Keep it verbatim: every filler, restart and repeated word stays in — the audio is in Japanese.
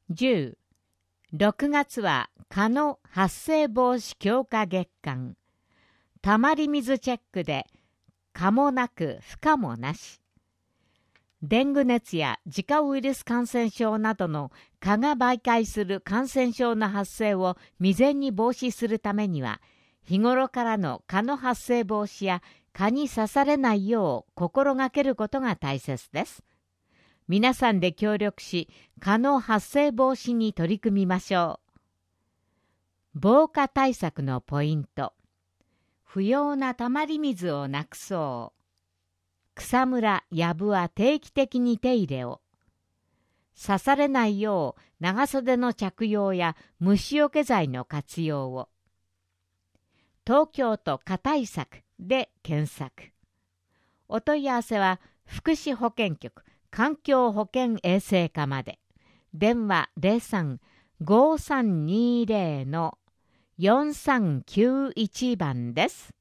じゅう、ろくがつは蚊の発生防止強化月間。たまり水チェックで蚊もなく不可もなし。デング熱やジカウイルス感染症などの蚊が媒介する感染症の発生を未然に防止するためには、日頃からの蚊の発生防止や蚊に刺されないよう心がけることが大切です。皆さんで協力し、蚊の発生防止に取り組みましょう。防蚊対策のポイント。不要なたまり水をなくそう。草むら、やぶは定期的に手入れを。刺されないよう長袖の着用や虫除け剤の活用を。東京都蚊対策で検索。お問い合わせは福祉保健局環境保健衛生課まで。電話 ゼロさん ごーさんにーゼロ のよんさんきゅういち 番です。